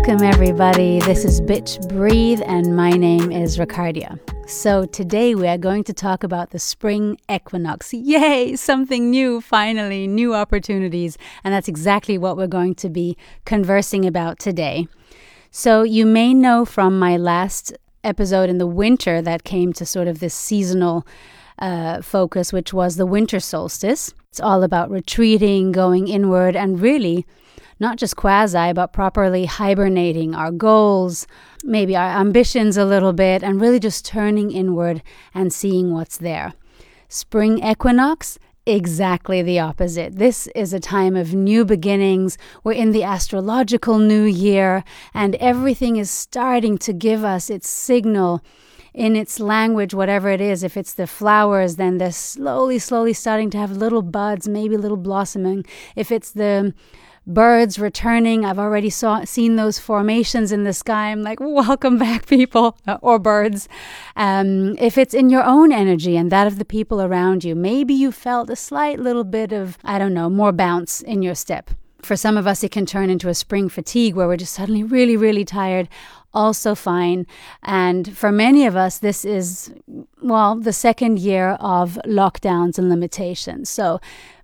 Welcome everybody, this is Bitch Breathe and my name is Ricardia. So today we are going to talk about the spring equinox. Yay, something new, finally, new opportunities. And that's exactly what we're going to be conversing about today. So you may know from my last episode in the winter that came to sort of this seasonal focus, which was the winter solstice. It's all about retreating, going inward, and really not just quasi, but properly hibernating our goals, maybe our ambitions a little bit, and really just turning inward and seeing what's there. Spring equinox, exactly the opposite. This is a time of new beginnings. We're in the astrological new year, and everything is starting to give us its signal in its language, whatever it is. If it's the flowers, then they're slowly starting to have little buds, maybe little blossoming. If it's the birds returning, I've already seen those formations in the sky. I'm like, welcome back, people, or birds. If it's in your own energy and that of the people around you, maybe you felt a slight little bit of, more bounce in your step. For some of us, it can turn into a spring fatigue where we're just suddenly really tired. Also fine. And for many of us, this is, the second year of lockdowns and limitations. So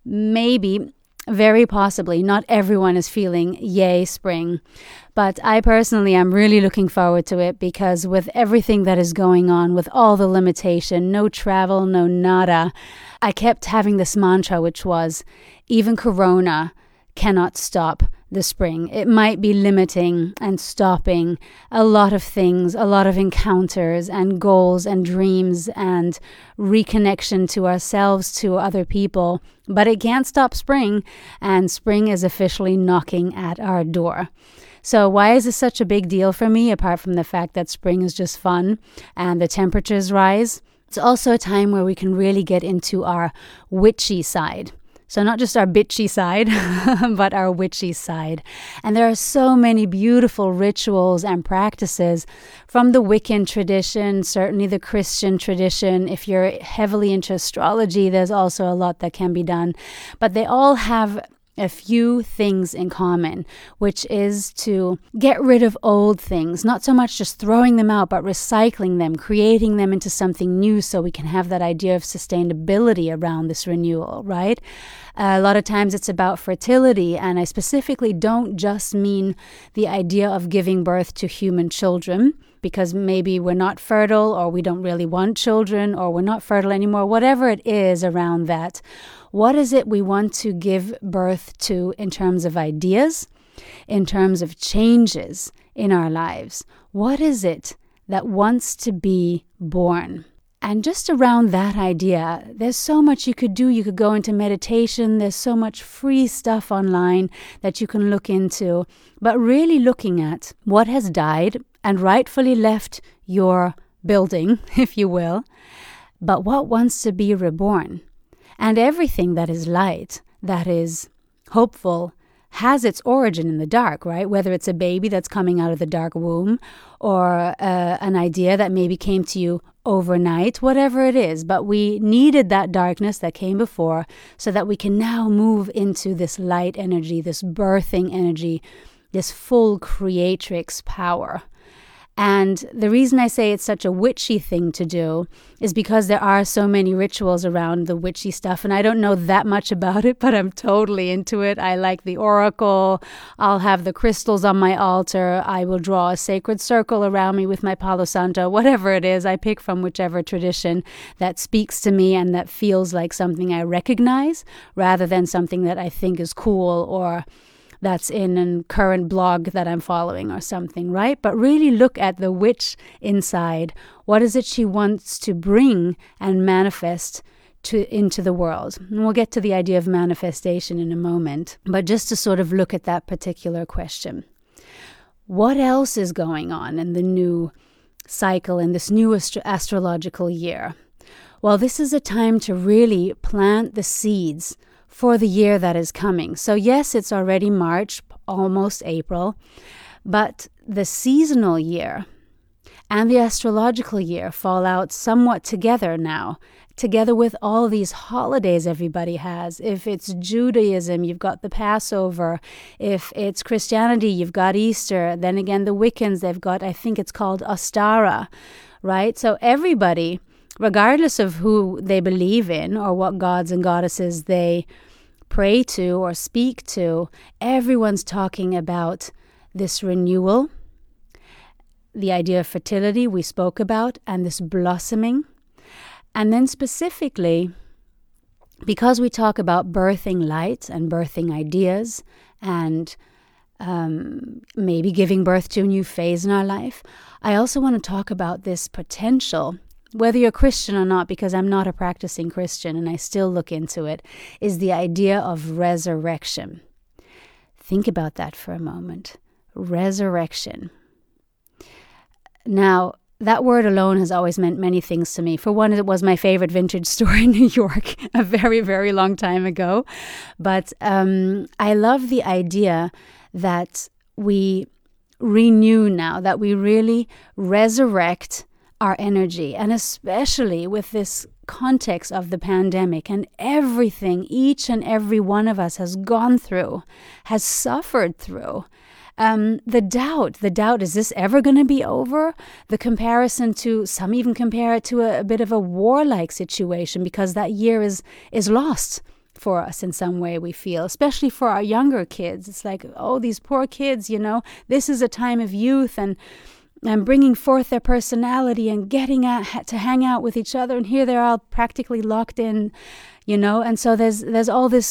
maybe, very possibly, not everyone is feeling yay spring. But I personally am really looking forward to it because with everything that is going on, with all the limitation, no travel, no nada, I kept having this mantra, which was, even Corona cannot stop the spring. It might be limiting and stopping a lot of things, a lot of encounters and goals and dreams and reconnection to ourselves, to other people, but it can't stop spring, and spring is officially knocking at our door. So why is this such a big deal for me, apart from the fact that spring is just fun and the temperatures rise? It's also a time where we can really get into our witchy side. So not just our bitchy side, but our witchy side. And there are so many beautiful rituals and practices from the Wiccan tradition, certainly the Christian tradition. If you're heavily into astrology, there's also a lot that can be done. But they all have a few things in common, which is to get rid of old things, not so much just throwing them out, but recycling them, creating them into something new so we can have that idea of sustainability around this renewal, right? A lot of times it's about fertility, and I specifically don't just mean the idea of giving birth to human children, because maybe we're not fertile or we don't really want children or we're not fertile anymore, whatever it is around that. What is it we want to give birth to in terms of ideas, in terms of changes in our lives? What is it that wants to be born? And just around that idea, there's so much you could do. You could go into meditation. There's so much free stuff online that you can look into. But really looking at what has died and rightfully left your building, if you will, but what wants to be reborn. And everything that is light, that is hopeful, has its origin in the dark, right? Whether it's a baby that's coming out of the dark womb or an idea that maybe came to you overnight, whatever it is. But we needed that darkness that came before so that we can now move into this light energy, this birthing energy, this full creatrix power. And the reason I say it's such a witchy thing to do is because there are so many rituals around the witchy stuff. And I don't know that much about it, but I'm totally into it. I like the oracle. I'll have the crystals on my altar. I will draw a sacred circle around me with my Palo Santo, whatever it is. I pick from whichever tradition that speaks to me and that feels like something I recognize rather than something that I think is cool or that's in a current blog that I'm following or something, right? But really look at the witch inside. What is it she wants to bring and manifest into the world? And we'll get to the idea of manifestation in a moment, but just to sort of look at that particular question. What else is going on in the new cycle, in this new astrological year? Well, this is a time to really plant the seeds for the year that is coming. So yes, it's already March, almost April, but the seasonal year and the astrological year fall out somewhat together now, together with all these holidays everybody has. If it's Judaism, you've got the Passover. If it's Christianity, you've got Easter. Then again, the Wiccans, they've got, I think it's called Ostara, right? So everybody, regardless of who they believe in or what gods and goddesses they pray to or speak to, everyone's talking about this renewal, the idea of fertility we spoke about, and this blossoming. And then specifically, because we talk about birthing light and birthing ideas and maybe giving birth to a new phase in our life, I also want to talk about this potential, whether you're Christian or not, because I'm not a practicing Christian and I still look into it, is the idea of resurrection. Think about that for a moment. Resurrection. Now, that word alone has always meant many things to me. For one, it was my favorite vintage store in New York a very, very long time ago. But I love the idea that we renew now, that we really resurrect our energy. And especially with this context of the pandemic and everything each and every one of us has gone through, has suffered through. The doubt, is this ever going to be over? The comparison to, some even compare it to a bit of a warlike situation because that year is lost for us in some way, we feel, especially for our younger kids. It's like, oh, these poor kids, this is a time of youth and bringing forth their personality and getting to hang out with each other. And here they're all practically locked in, and so there's all this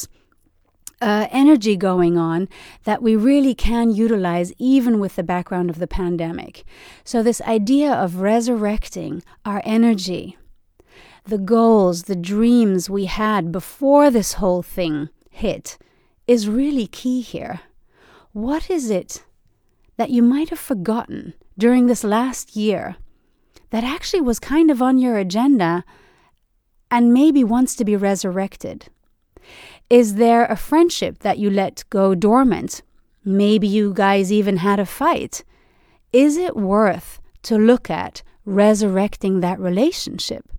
energy going on that we really can utilize even with the background of the pandemic. So this idea of resurrecting our energy, the goals, the dreams we had before this whole thing hit is really key here. What is it that you might have forgotten during this last year that actually was kind of on your agenda and maybe wants to be resurrected? Is there a friendship that you let go dormant? Maybe you guys even had a fight. Is it worth to look at resurrecting that relationship?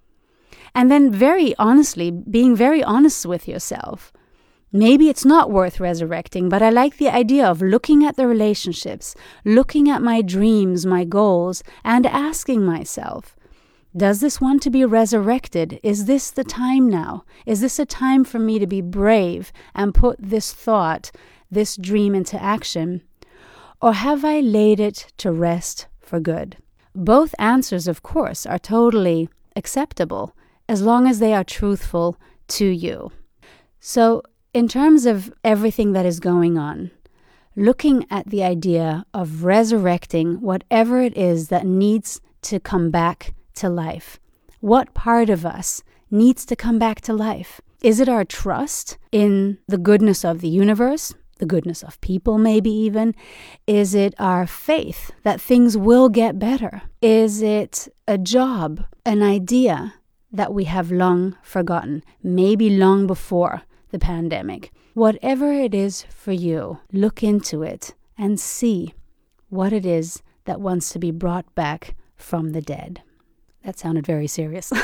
And then very honestly, being very honest with yourself. Maybe it's not worth resurrecting, but I like the idea of looking at the relationships, looking at my dreams, my goals, and asking myself, does this want to be resurrected? Is this the time now? Is this a time for me to be brave and put this thought, this dream into action? Or have I laid it to rest for good? Both answers, of course, are totally acceptable as long as they are truthful to you. So, in terms of everything that is going on, looking at the idea of resurrecting whatever it is that needs to come back to life. What part of us needs to come back to life? Is it our trust in the goodness of the universe, the goodness of people maybe even? Is it our faith that things will get better? Is it a job, an idea that we have long forgotten, maybe long before the pandemic? Whatever it is for you, look into it and see what it is that wants to be brought back from the dead. That sounded very serious.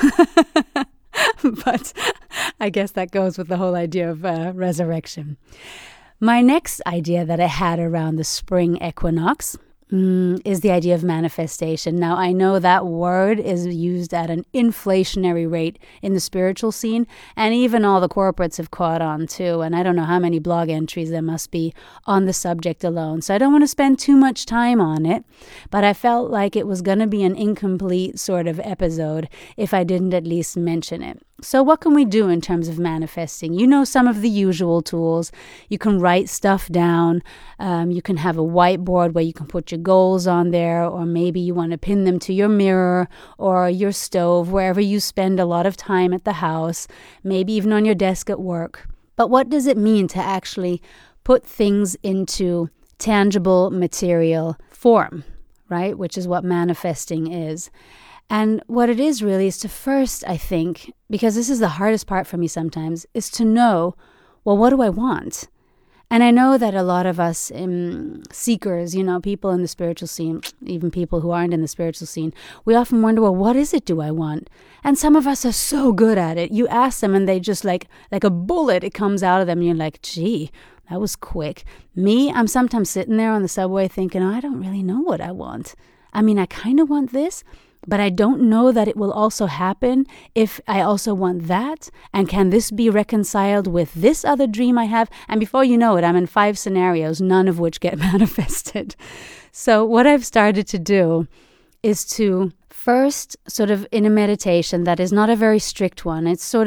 But I guess that goes with the whole idea of resurrection. My next idea that I had around the spring equinox is the idea of manifestation. Now, I know that word is used at an inflationary rate in the spiritual scene, and even all the corporates have caught on too. And I don't know how many blog entries there must be on the subject alone. So I don't want to spend too much time on it, but I felt like it was going to be an incomplete sort of episode if I didn't at least mention it. So what can we do in terms of manifesting? You know some of the usual tools. You can write stuff down. You can have a whiteboard where you can put your goals on there, or maybe you want to pin them to your mirror or your stove, wherever you spend a lot of time at the house, maybe even on your desk at work. But what does it mean to actually put things into tangible material form, right? Which is what manifesting is. And what it is really is to first, I think, because this is the hardest part for me sometimes, is to know, well, what do I want? And I know that a lot of us seekers, people in the spiritual scene, even people who aren't in the spiritual scene, we often wonder, well, what is it do I want? And some of us are so good at it. You ask them and they just like a bullet, it comes out of them. And you're like, gee, that was quick. Me, I'm sometimes sitting there on the subway thinking, I don't really know what I want. I mean, I kind of want this, but I don't know that it will also happen if I also want that. And can this be reconciled with this other dream I have? And before you know it, I'm in 5 scenarios, none of which get manifested. So what I've started to do is to first, sort of in a meditation that is not a very strict one,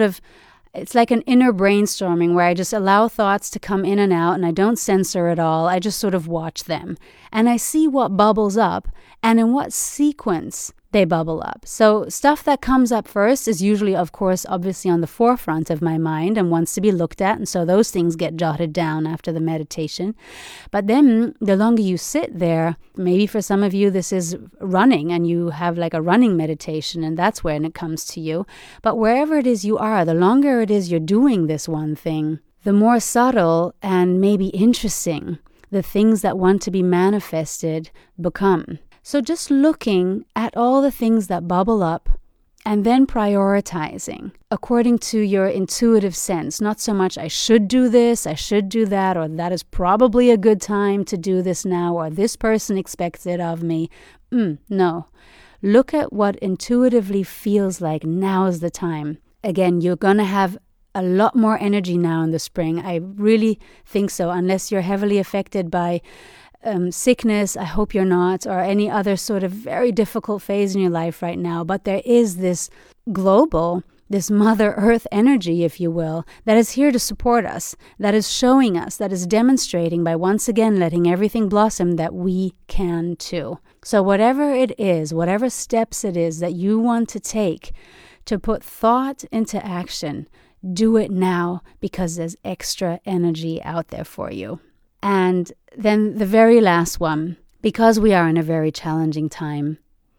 it's like an inner brainstorming where I just allow thoughts to come in and out and I don't censor it all. I just sort of watch them and I see what bubbles up and in what sequence they bubble up. So stuff that comes up first is usually, of course, obviously on the forefront of my mind and wants to be looked at. And so those things get jotted down after the meditation. But then the longer you sit there, maybe for some of you, this is running and you have like a running meditation and that's when it comes to you. But wherever it is you are, the longer it is you're doing this one thing, the more subtle and maybe interesting the things that want to be manifested become. So just looking at all the things that bubble up and then prioritizing according to your intuitive sense. Not so much I should do this, I should do that, or that is probably a good time to do this now, or this person expects it of me. No. Look at what intuitively feels like now is the time. Again, you're going to have a lot more energy now in the spring. I really think so, unless you're heavily affected by sickness, I hope you're not, or any other sort of very difficult phase in your life right now. But there is this global, this Mother Earth energy, if you will, that is here to support us, that is showing us, that is demonstrating by once again letting everything blossom that we can too. So whatever it is, whatever steps it is that you want to take to put thought into action, do it now because there's extra energy out there for you. And then the very last one, because we are in a very challenging time,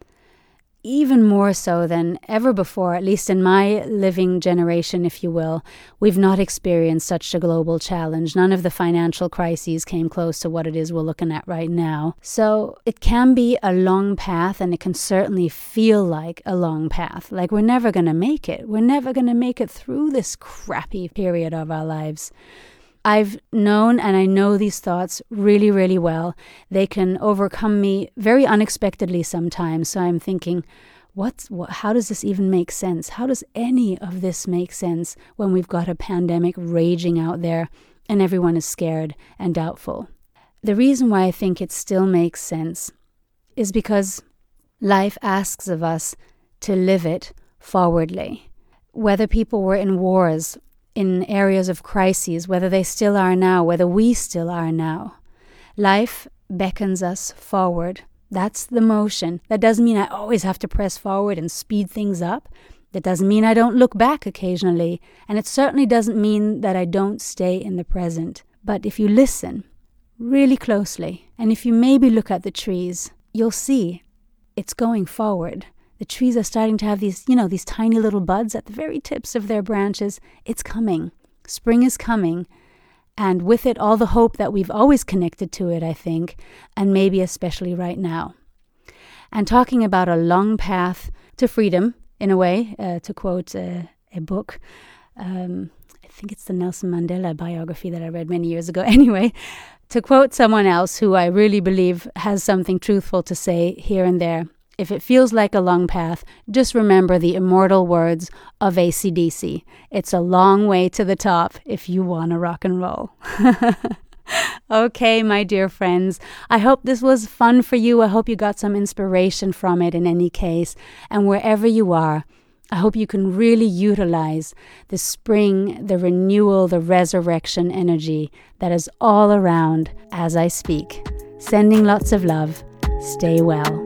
even more so than ever before, at least in my living generation, if you will, we've not experienced such a global challenge. None of the financial crises came close to what it is we're looking at right now. So it can be a long path, and it can certainly feel like a long path. Like we're never going to make it. We're never going to make it through this crappy period of our lives. I've known and I know these thoughts really, really well. They can overcome me very unexpectedly sometimes. So I'm thinking, how does this even make sense? How does any of this make sense when we've got a pandemic raging out there and everyone is scared and doubtful? The reason why I think it still makes sense is because life asks of us to live it forwardly. Whether people were in wars, in areas of crises, whether they still are now, whether we still are now. Life beckons us forward. That's the motion. That doesn't mean I always have to press forward and speed things up. That doesn't mean I don't look back occasionally. And it certainly doesn't mean that I don't stay in the present. But if you listen really closely, and if you maybe look at the trees, you'll see it's going forward. The trees are starting to have these tiny little buds at the very tips of their branches. It's coming. Spring is coming. And with it, all the hope that we've always connected to it, I think, and maybe especially right now. And talking about a long path to freedom, in a way, to quote a book, I think it's the Nelson Mandela biography that I read many years ago. Anyway, to quote someone else who I really believe has something truthful to say here and there, if it feels like a long path, just remember the immortal words of AC/DC. It's a long way to the top if you want to rock and roll. Okay, my dear friends, I hope this was fun for you. I hope you got some inspiration from it in any case. And wherever you are, I hope you can really utilize the spring, the renewal, the resurrection energy that is all around as I speak. Sending lots of love. Stay well.